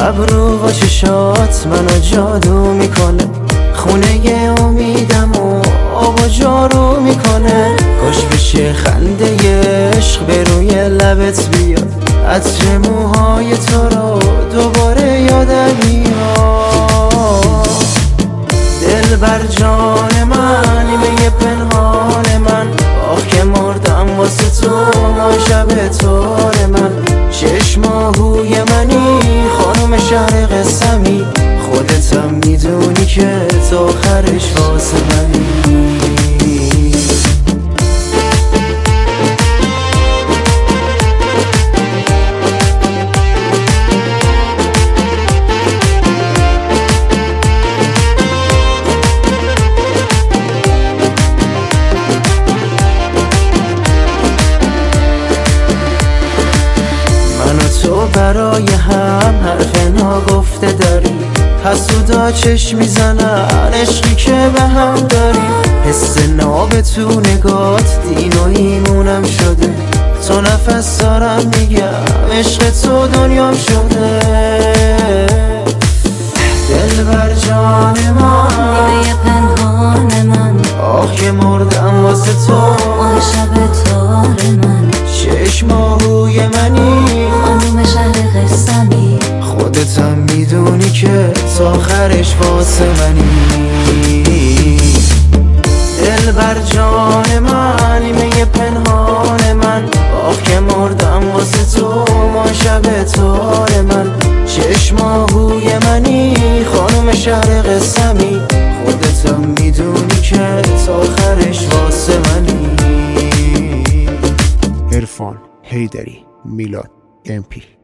ابرو و چشات منو جادو میکنه، خونه امیدم و آب و جارو میکنه. کاش بشه خنده عشق به روی لبت بیاد، عطر موهای تو رو دوباره یادم میاد. دل بر جان من، نیمه پنهان من، آخ که مردم واسه تو ما شب تار من. شش ماهوی منی خانم شهر قسمی، خودتم میدونی که تا آخرش واسه منی. تو برای هم حرف ناگفته داری، حسودا چشم میزنن عشقی که به هم داریم. حس ناب تو نگات دین و ایمونم شده، تو نفس دارم میگم عشق تو دنیام شده. دل بر جان من، نیمه پنهان من، آخ که مردم واسه تو آه شب تار من. شش ماهوی منی خانوم شهر قسمی، خودتم میدونی که تا آخرش واسه منی. دل بر جان من، نیمه پنهان من، آخ که مردم واسه تو ما شب تار من. شش ماهوی منی خانوم شهر قسمی، خودتم میدونی که تا آخرش واسه منی. عرفان حیدری، میلاد MP